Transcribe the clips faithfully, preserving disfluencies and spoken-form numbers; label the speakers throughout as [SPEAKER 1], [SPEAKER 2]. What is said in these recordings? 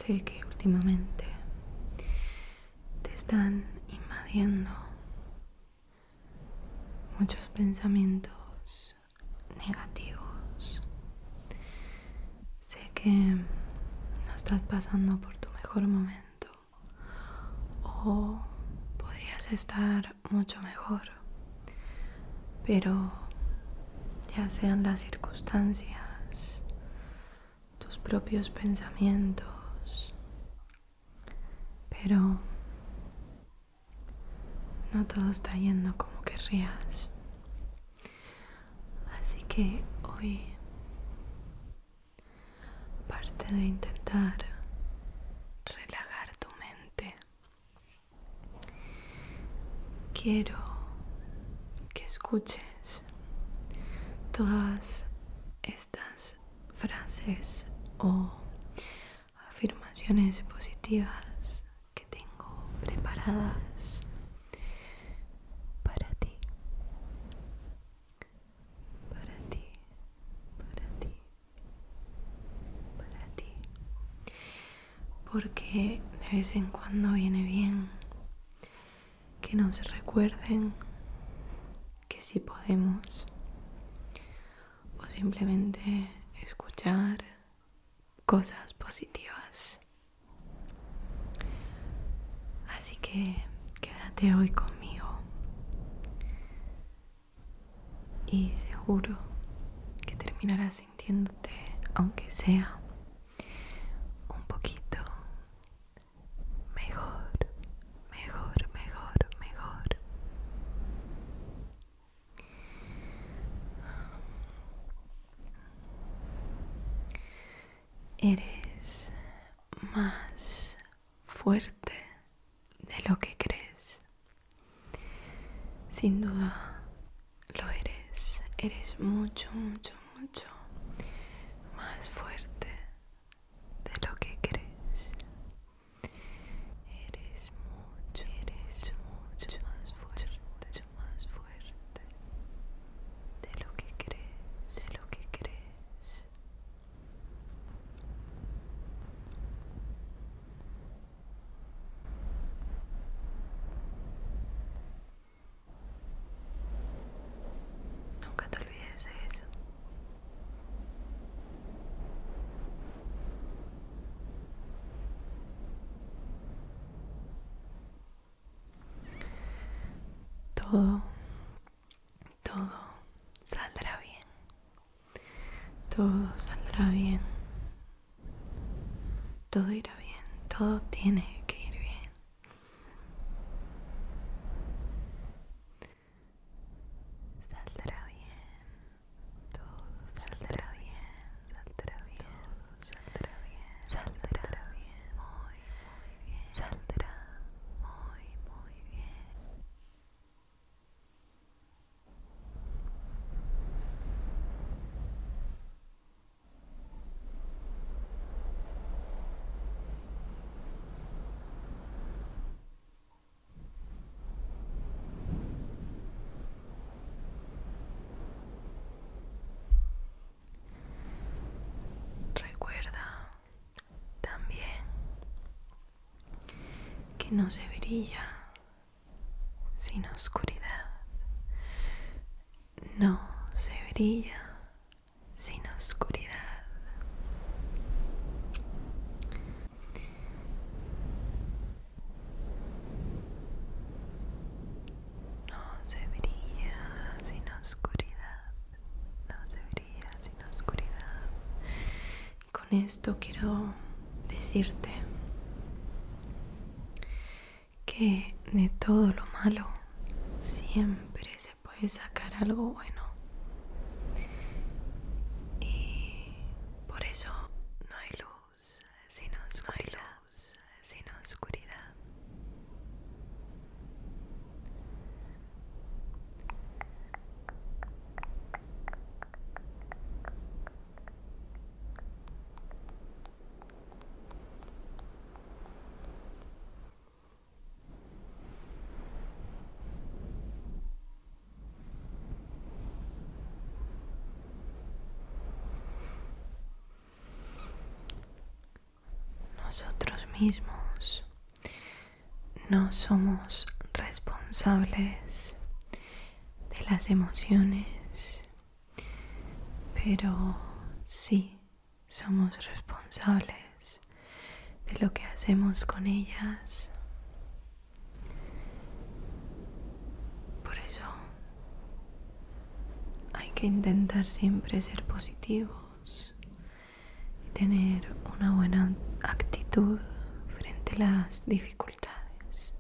[SPEAKER 1] Sé que últimamente te están invadiendo muchos pensamientos negativos. Sé que no estás pasando por tu mejor momento o podrías estar mucho mejor, pero ya sean las circunstancias, tus propios pensamientos, pero no todo está yendo como querrías. Así que hoy, aparte de intentar relajar tu mente, quiero que escuches todas estas frases o afirmaciones positivas que tengo preparadas para ti, para ti, para ti, para ti, porque de vez en cuando viene bien que nos recuerden que sí podemos, o simplemente escuchar cosas positivas. Así que quédate hoy conmigo y seguro que terminarás sintiéndote, aunque sea un poquito mejor, mejor, mejor, mejor. Eres más fuerte de lo que crees. Sin duda lo eres. Eres mucho, mucho, mucho más fuerte de lo que crees. Eres mucho, eres mucho más fuerte, mucho más fuerte de lo que crees, de lo que crees. Nunca te olvides de eso. Todo, todo saldrá bien. Todo saldrá bien. Todo irá bien. Todo tiene que ir bien. Saldrá bien. Todo saldrá bien. Saldrá bien. Todo saldrá bien. Saldrá bien. Muy, muy bien. Saldrá muy, muy bien. Recuerda también que no se brilla sin oscuridad. No se brilla sin oscuridad. No se brilla sin oscuridad. No se brilla sin oscuridad. Y con esto quiero decirte que de todo lo malo siempre se puede sacar algo bueno. Y por eso no hay luz sin oscuridad. No hay luz sin oscuridad. mismos. No somos responsables de las emociones, pero sí somos responsables de lo que hacemos con ellas. Por eso hay que intentar siempre ser positivos y tener una buena actitud frente a las dificultades.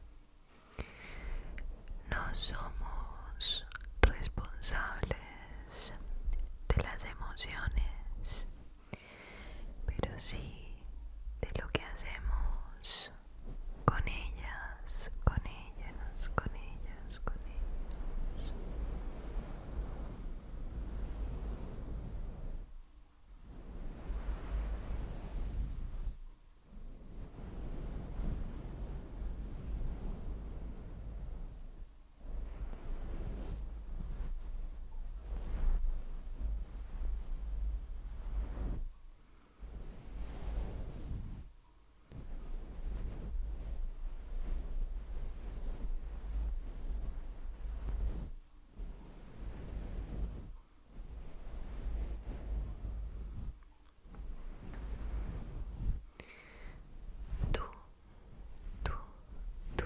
[SPEAKER 1] No somos responsables de las emociones, pero sí de lo que hacemos con ellas, con ellas, con ellas, con ellas. Tú, tú, tú,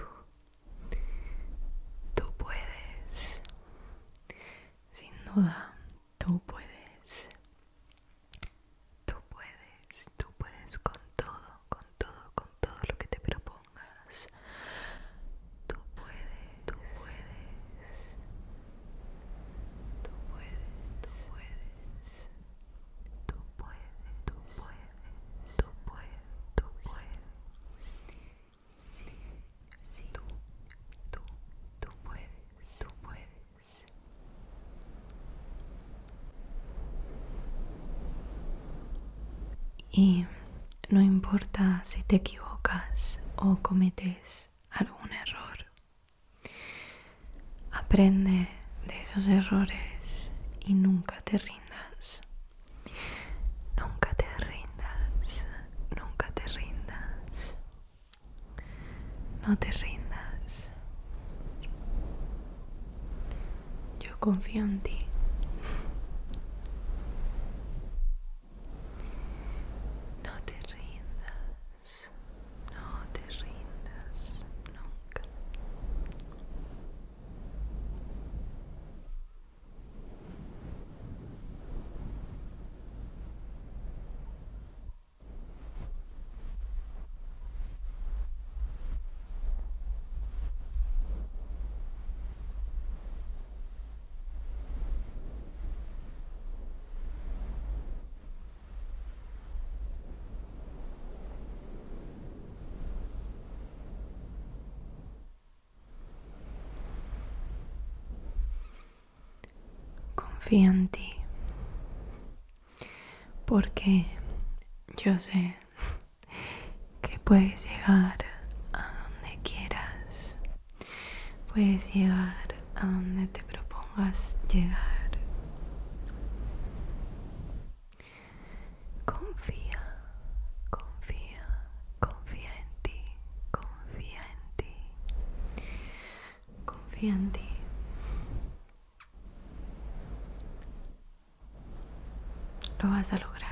[SPEAKER 1] tú puedes. Sin duda, tú puedes. Tú puedes, tú puedes con todo, con todo, con todo lo que te propongas. Tú puedes, tú puedes. Tú puedes, puedes. Tú puedes, tú puedes. Tú puedes, tú puedes. Sí, sí. Tú, tú, tú puedes, tú puedes. Y no importa si te equivocas o cometes algún error, aprende de esos errores y nunca te rindas. Nunca te rindas, nunca te rindas. No te rindas. Yo confío en ti. No te rindas, no te rindas nunca. Confío en ti, porque yo sé que puedes llegar a donde quieras, puedes llegar a donde te propongas llegar. Confía, confía, confía en ti, confía en ti, confía en ti. Lo vas a lograr.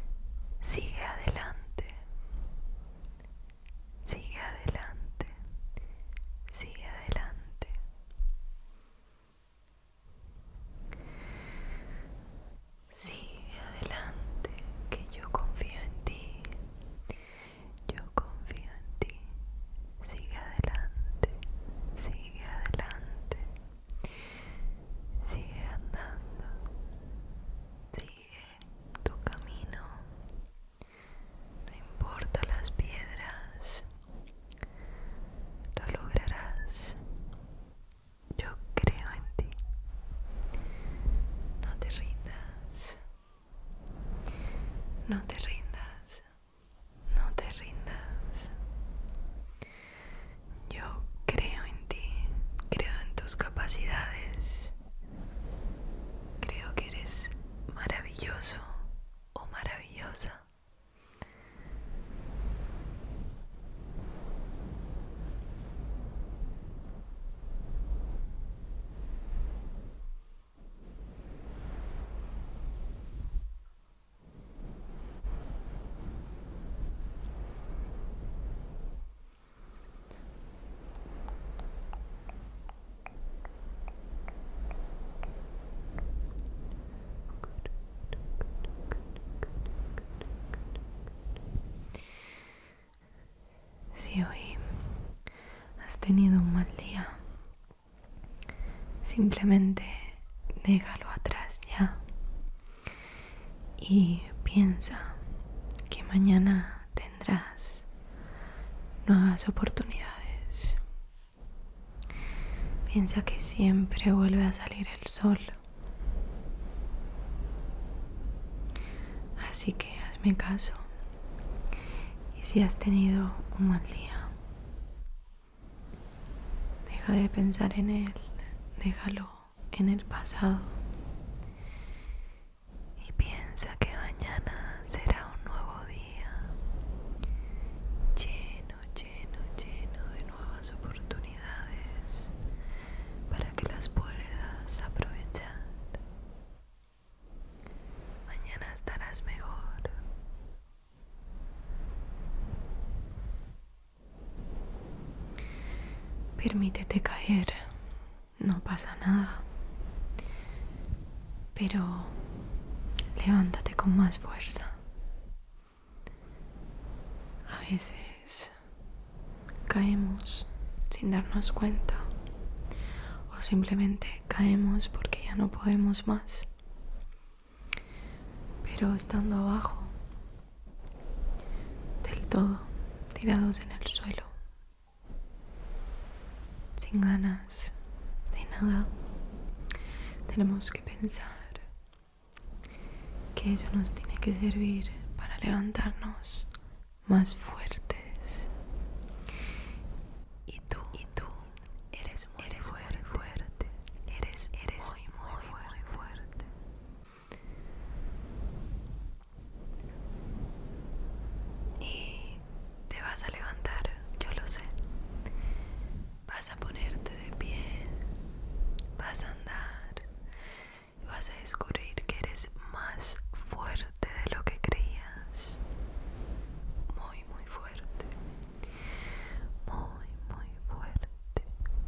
[SPEAKER 1] Sigue adelante, sigue adelante, Si hoy has tenido un mal día, simplemente déjalo atrás ya y piensa que mañana tendrás nuevas oportunidades. Piensa que siempre vuelve a salir el sol. Así que hazme caso. Y si has tenido un mal día, deja de pensar en él, déjalo en el pasado. Y piensa que mañana será un nuevo día, lleno, lleno, lleno de nuevas oportunidades para que las puedas aprovechar. Mañana estarás mejor. Permítete caer, no pasa nada, pero levántate con más fuerza. A veces caemos sin darnos cuenta o simplemente caemos porque ya no podemos más. Pero estando abajo, del todo, tirados en el suelo, sin ganas de nada, tenemos que pensar que eso nos tiene que servir para levantarnos más fuertes. Y tú, y tú, eres muy eres fuerte, muy fuerte, eres, eres muy, muy, muy, muy fuerte. Y te vas a levantar, yo lo sé. Vas a ponerte de pie, vas a andar y vas a descubrir que eres más fuerte de lo que creías. Muy, muy fuerte. Muy, muy fuerte.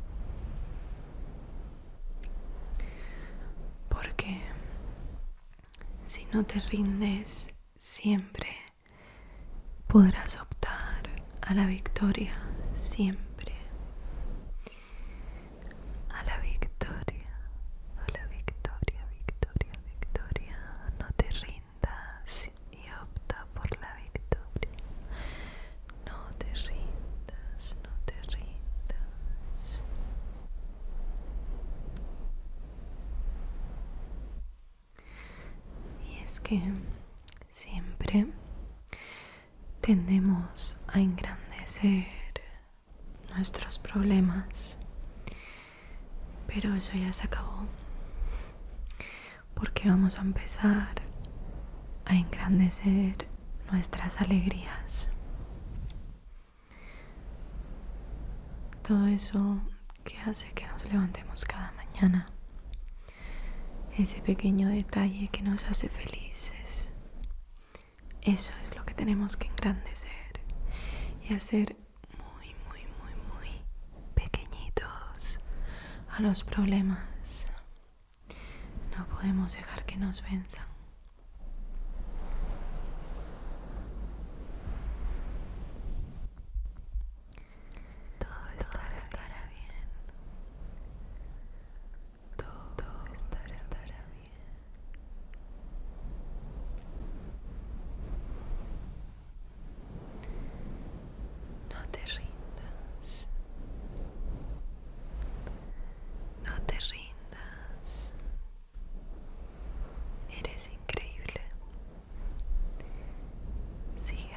[SPEAKER 1] Porque si no te rindes, siempre podrás optar a la victoria. Siempre. A la victoria, a la victoria, victoria, victoria. No te rindas y opta por la victoria. No te rindas, no te rindas. Y es que siempre tendemos a engrandecer nuestros problemas. Pero eso ya se acabó, porque vamos a empezar a engrandecer nuestras alegrías. Todo eso que hace que nos levantemos cada mañana, ese pequeño detalle que nos hace felices, eso es lo que tenemos que engrandecer y hacer muy, muy, muy, muy pequeñitos a los problemas. No podemos dejar que nos venzan. Todo estará, estará bien. Todo, todo estará, estará bien. No te rindas. No te rindas. Eres increíble. Sigue